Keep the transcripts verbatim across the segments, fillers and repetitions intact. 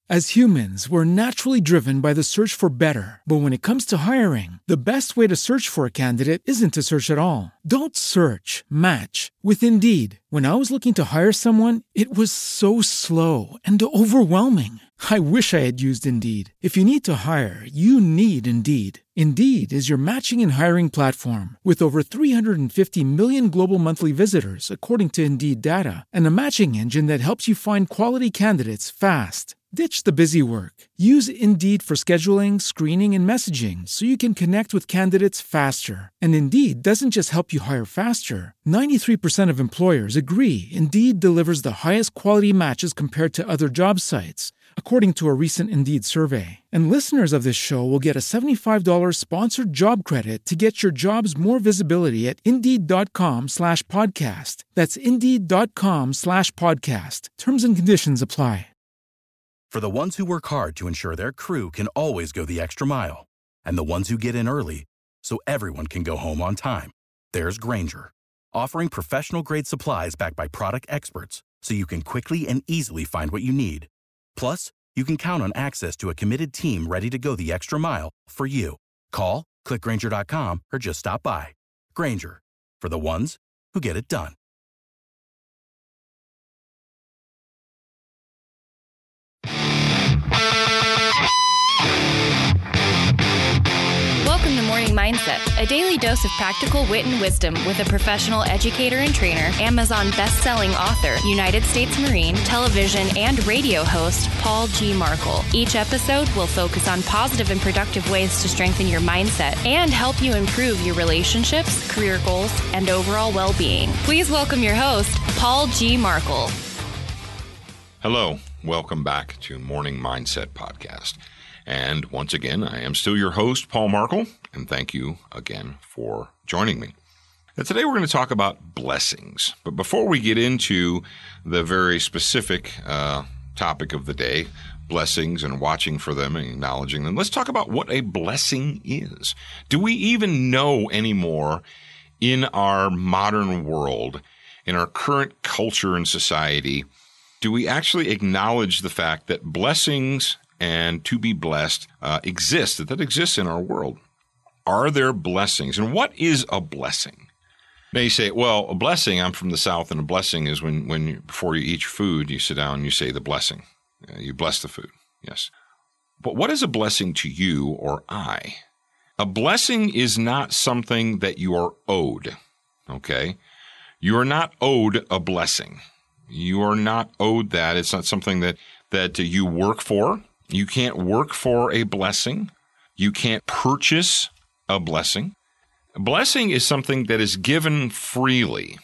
As humans, we're naturally driven by the search for better. But when it comes to hiring, the best way to search for a candidate isn't to search at all. Don't search, match with Indeed. When I was looking to hire someone, it was so slow and overwhelming. I wish I had used Indeed. If you need to hire, you need Indeed. Indeed is your matching and hiring platform with over three hundred fifty million global monthly visitors, according to Indeed data, and a matching engine that helps you find quality candidates fast. Ditch the busy work. Use Indeed for scheduling, screening, and messaging so you can connect with candidates faster. And Indeed doesn't just help you hire faster. ninety-three percent of employers agree Indeed delivers the highest quality matches compared to other job sites, according to a recent Indeed survey. And listeners of this show will get a seventy-five dollars sponsored job credit to get your jobs more visibility at Indeed.com slash podcast. That's Indeed.com slash podcast. Terms and conditions apply. For the ones who work hard to ensure their crew can always go the extra mile, and the ones who get in early so everyone can go home on time, there's Grainger, offering professional-grade supplies backed by product experts so you can quickly and easily find what you need. Plus, you can count on access to a committed team ready to go the extra mile for you. Call, click Grainger dot com, or just stop by. Grainger, for the ones who get it done. Welcome to Morning Mindset, a daily dose of practical wit and wisdom with a professional educator and trainer, Amazon best-selling author, United States Marine, television and radio host, Paul G. Markel. Each episode will focus on positive and productive ways to strengthen your mindset and help you improve your relationships, career goals, and overall well-being. Please welcome your host, Paul G. Markel. Hello, welcome back to Morning Mindset Podcast. And once again, I am still your host, Paul Markel, and thank you again for joining me. Now, today we're going to talk about blessings. But before we get into the very specific uh, topic of the day, blessings and watching for them and acknowledging them, let's talk about what a blessing is. Do we even know anymore in our modern world, in our current culture and society, do we actually acknowledge the fact that blessings and to be blessed uh, exist, that that exists in our world? Are there blessings? And what is a blessing? Now you say, well, a blessing, I'm from the South, and a blessing is when, when you, before you eat your food, you sit down and you say the blessing. Uh, you bless the food, yes. But what is a blessing to you or I? A blessing is not something that you are owed, okay? You are not owed a blessing. You are not owed that. It's not something that, that you work for. You can't work for a blessing. You can't purchase a blessing. A blessing is something that is given freely,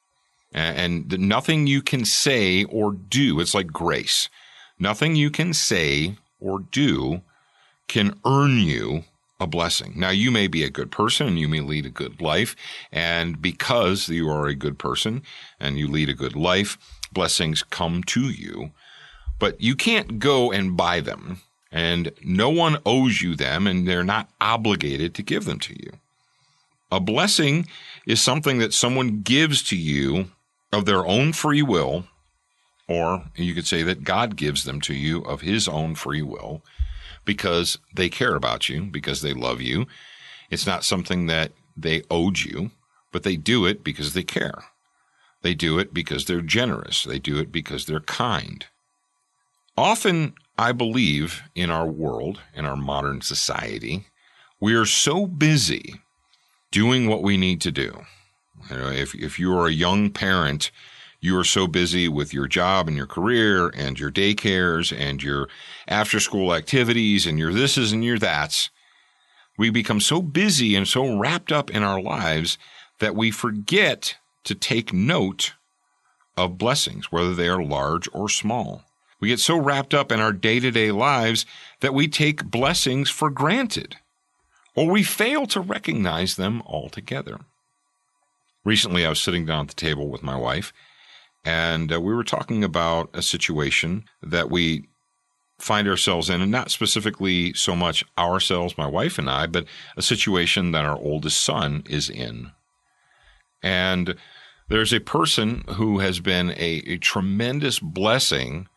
and nothing you can say or do. It's like grace. Nothing you can say or do can earn you a blessing. Now, you may be a good person and you may lead a good life, and because you are a good person and you lead a good life, blessings come to you. But you can't go and buy them, and no one owes you them, and they're not obligated to give them to you. A blessing is something that someone gives to you of their own free will, or you could say that God gives them to you of his own free will because they care about you, because they love you. It's not something that they owed you, but they do it because they care. They do it because they're generous. They do it because they're kind. Often, I believe, in our world, in our modern society, we are so busy doing what we need to do. You know, if, if you are a young parent, you are so busy with your job and your career and your daycares and your after-school activities and your thises and your that's. We become so busy and so wrapped up in our lives that we forget to take note of blessings, whether they are large or small. We get so wrapped up in our day-to-day lives that we take blessings for granted, or we fail to recognize them altogether. Recently, I was sitting down at the table with my wife, and uh, we were talking about a situation that we find ourselves in, and not specifically so much ourselves, my wife and I, but a situation that our oldest son is in. And there's a person who has been a, a tremendous blessing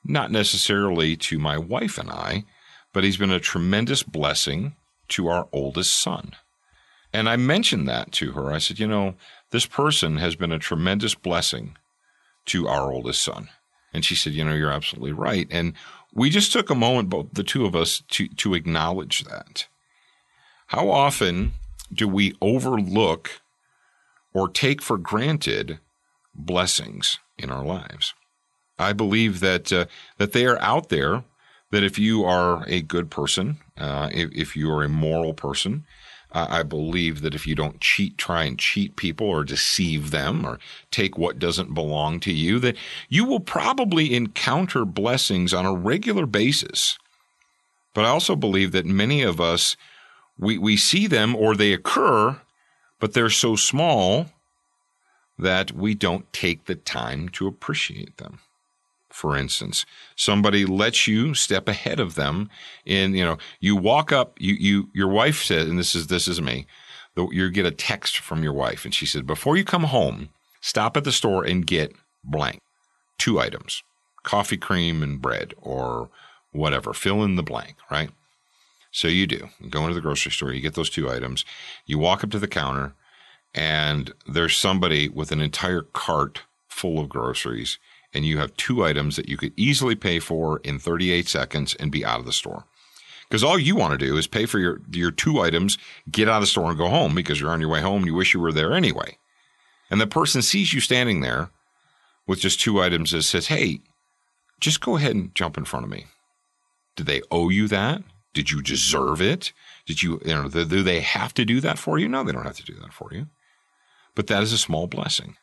not necessarily to my wife and I, but he's been a tremendous blessing to our oldest son. And I mentioned that to her. I said, you know, this person has been a tremendous blessing to our oldest son. And she said, you know, you're absolutely right. And we just took a moment, both the two of us, to, to acknowledge that. How often do we overlook or take for granted blessings in our lives? I believe that uh, that they are out there, that if you are a good person, uh, if, if you are a moral person, uh, I believe that if you don't cheat, try and cheat people or deceive them or take what doesn't belong to you, that you will probably encounter blessings on a regular basis. But I also believe that many of us, we, we see them or they occur, but they're so small that we don't take the time to appreciate them. For instance, somebody lets you step ahead of them in, you know, you walk up, you, you, your wife said, and this is, this is me, you get a text from your wife and she said, before you come home, stop at the store and get blank, two items, coffee cream and bread or whatever, fill in the blank, right? So you do, you go into the grocery store, you get those two items, you walk up to the counter and there's somebody with an entire cart full of groceries, and you have two items that you could easily pay for in thirty-eight seconds and be out of the store. Because all you want to do is pay for your, your two items, get out of the store and go home because you're on your way home and you wish you were there anyway. And the person sees you standing there with just two items and says, hey, just go ahead and jump in front of me. Did they owe you that? Did you deserve it? Did you, you know, do they have to do that for you? No, they don't have to do that for you. But that is a small blessing.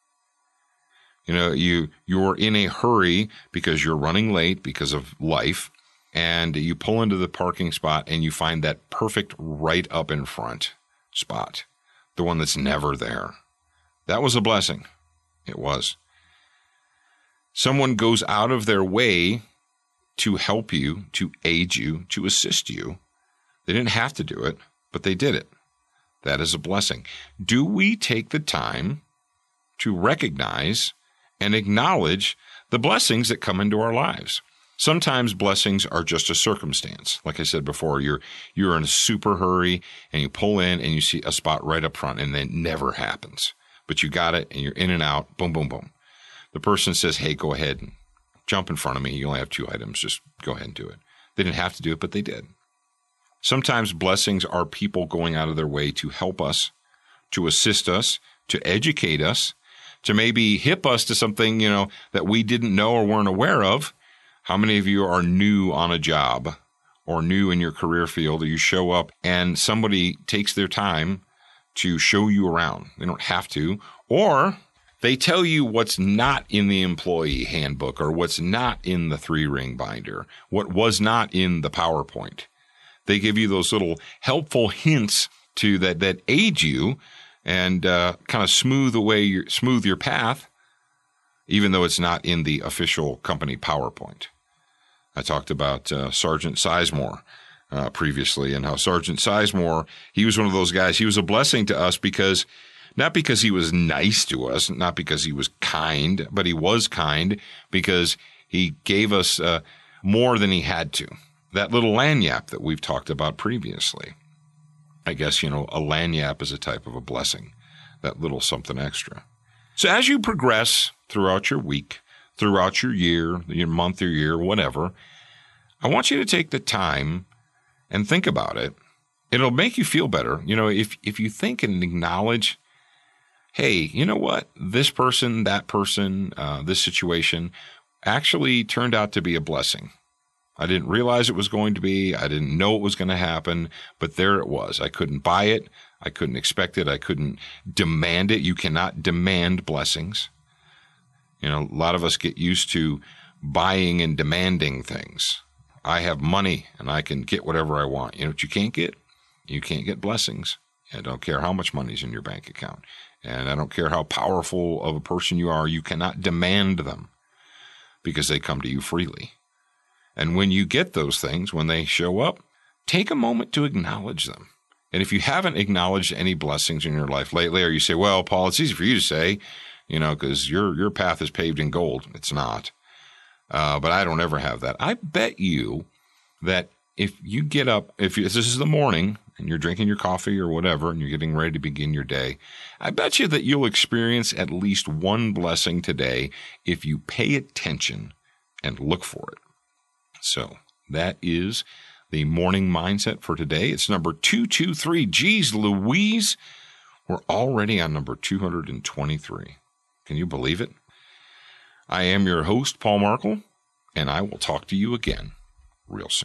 You know, you, you're in a hurry because you're running late because of life, and you pull into the parking spot and you find that perfect right up in front spot, the one that's never there. That was a blessing. It was. Someone goes out of their way to help you, to aid you, to assist you. They didn't have to do it, but they did it. That is a blessing. Do we take the time to recognize and acknowledge the blessings that come into our lives? Sometimes blessings are just a circumstance. Like I said before, you're you're in a super hurry and you pull in and you see a spot right up front and it never happens. But you got it and you're in and out, boom, boom, boom. The person says, hey, go ahead and jump in front of me. You only have two items. Just go ahead and do it. They didn't have to do it, but they did. Sometimes blessings are people going out of their way to help us, to assist us, to educate us, to maybe hip us to something, you know, that we didn't know or weren't aware of. How many of you are new on a job or new in your career field, or you show up and somebody takes their time to show you around? They don't have to. Or they tell you what's not in the employee handbook or what's not in the three-ring binder, what was not in the PowerPoint. They give you those little helpful hints to that that aid you and uh, kind of smooth away your smooth your path, even though it's not in the official company PowerPoint. I talked about uh, Sergeant Sizemore uh, previously, and how Sergeant Sizemore, he was one of those guys. He was a blessing to us because not because he was nice to us, not because he was kind, but he was kind because he gave us uh, more than he had to. That little lanyap that we've talked about previously. I guess, you know, a lanyap is a type of a blessing, that little something extra. So as you progress throughout your week, throughout your year, your month, your year, whatever, I want you to take the time and think about it. It'll make you feel better. You know, if, if you think and acknowledge, hey, you know what? This person, that person, uh, this situation actually turned out to be a blessing. I didn't realize it was going to be. I didn't know it was going to happen, but there it was. I couldn't buy it. I couldn't expect it. I couldn't demand it. You cannot demand blessings. You know, a lot of us get used to buying and demanding things. I have money and I can get whatever I want. You know what you can't get? You can't get blessings. I don't care how much money's in your bank account. And I don't care how powerful of a person you are. You cannot demand them because they come to you freely. And when you get those things, when they show up, take a moment to acknowledge them. And if you haven't acknowledged any blessings in your life lately, or you say, well, Paul, it's easy for you to say, you know, because your your path is paved in gold. It's not. uh, but I don't ever have that. I bet you that if you get up, if, you, if this is the morning and you're drinking your coffee or whatever, and you're getting ready to begin your day, I bet you that you'll experience at least one blessing today if you pay attention and look for it. So that is the morning mindset for today. It's number two two three. Geez Louise, we're already on number two hundred twenty-three. Can you believe it? I am your host, Paul Markle, and I will talk to you again real soon.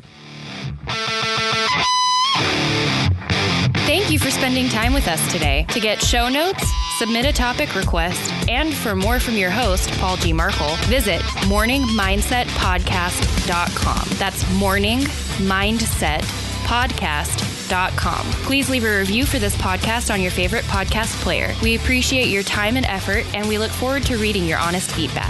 Thank you for spending time with us today. To get show notes, submit a topic request, and for more from your host, Paul G. Markle, visit morning mindset podcast dot com. That's morning mindset podcast dot com. Please leave a review for this podcast on your favorite podcast player. We appreciate your time and effort, and we look forward to reading your honest feedback.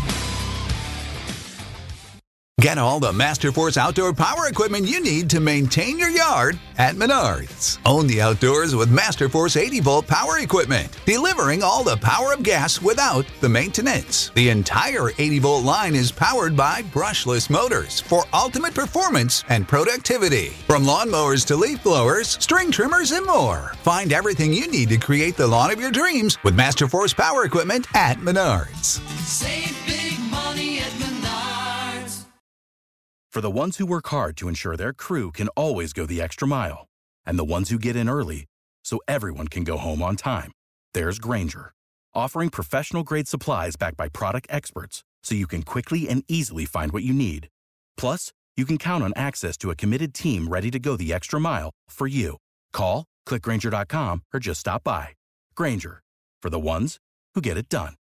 Get all the Masterforce outdoor power equipment you need to maintain your yard at Menards. Own the outdoors with Masterforce eighty volt power equipment, delivering all the power of gas without the maintenance. The entire eighty volt line is powered by brushless motors for ultimate performance and productivity. From lawnmowers to leaf blowers, string trimmers, and more. Find everything you need to create the lawn of your dreams with Masterforce power equipment at Menards. Save big money at Menards. For the ones who work hard to ensure their crew can always go the extra mile, and the ones who get in early so everyone can go home on time, there's Grainger, offering professional-grade supplies backed by product experts so you can quickly and easily find what you need. Plus, you can count on access to a committed team ready to go the extra mile for you. Call, click Grainger dot com, or just stop by. Grainger, for the ones who get it done.